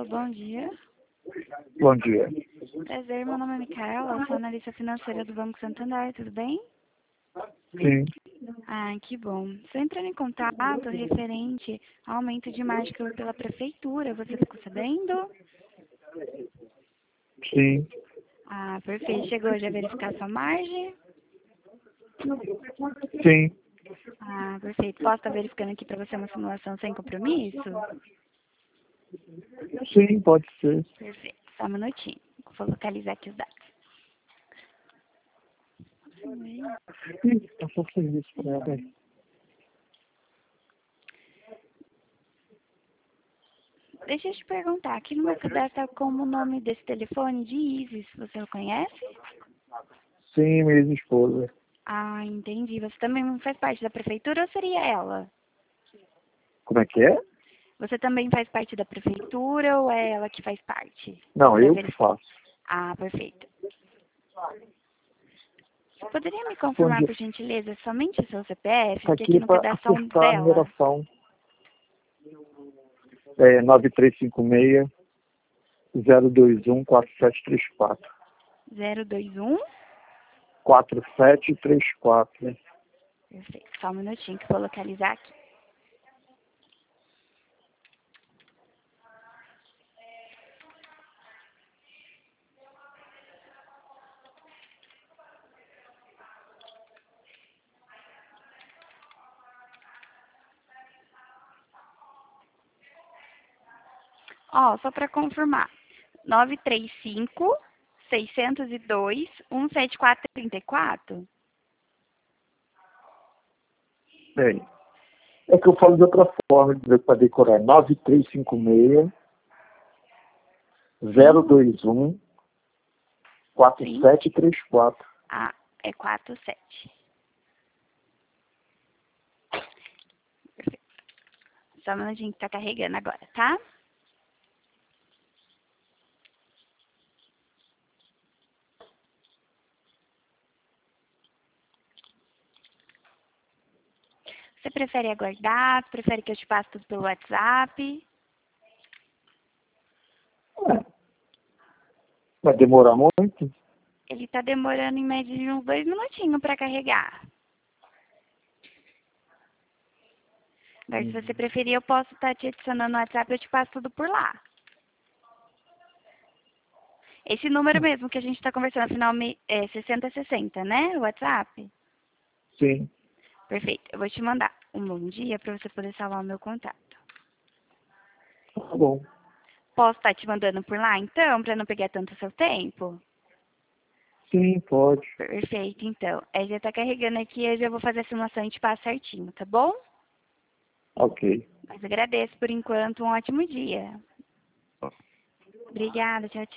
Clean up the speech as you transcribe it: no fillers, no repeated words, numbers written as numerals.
bom dia. Bom dia. Prazer, meu nome é Micaela, sou analista financeira do Banco Santander, tudo bem? Sim, Ah, que bom. Estou entrando em contato referente ao aumento de margem pela prefeitura, você ficou sabendo? sim, Ah, perfeito. Chegou já a verificar sua margem? sim. Ah, perfeito. Posso estar verificando aqui para você uma simulação sem compromisso? Sim, pode ser. Perfeito. Só um minutinho. Vou localizar aqui os dados. Ih, passou serviço para ela. Deixa eu te perguntar, aqui no meu cadastro está como o nome desse telefone de Isis, você o conhece? Sim, minha ex-esposa. Ah, entendi. Você também faz parte da prefeitura ou seria ela? Como é que é? Você também faz parte da prefeitura ou é ela que faz parte? Não, Da eu que veri- faço. Ah, perfeito. Você poderia me Bom confirmar, dia. por gentileza, somente o seu CPF? Tá Porque aqui aqui no para cadastro acertar a dela, numeração. 9356-021-4734. 021. 4734. Perfeito. Só um minutinho que eu vou localizar aqui. Ó, só para confirmar. 935-602-17434? Bem, é que eu falo de outra forma para decorar. 9356-021-4734. Sim. Ah, é 47. Perfeito. Só um minutinho que tá carregando agora, tá? Você prefere aguardar? Prefere que eu te passe tudo pelo WhatsApp? Vai demorar muito? Ele tá demorando em média de uns 2 minutinhos para carregar. Agora, se você preferir, eu posso estar te adicionando no WhatsApp e eu te passo tudo por lá. Esse número mesmo que a gente está conversando, afinal, é 6060, né? O WhatsApp? Sim. Perfeito. Eu vou te mandar um bom dia para você poder salvar o meu contato. Tá bom. Posso estar te mandando por lá, então, para não pegar tanto seu tempo? Sim, pode. Perfeito, então. Aí já está carregando aqui, eu já vou fazer a simulação e te passo certinho, tá bom? Ok. Mas agradeço por enquanto, um ótimo dia. Obrigada, tchau, tchau.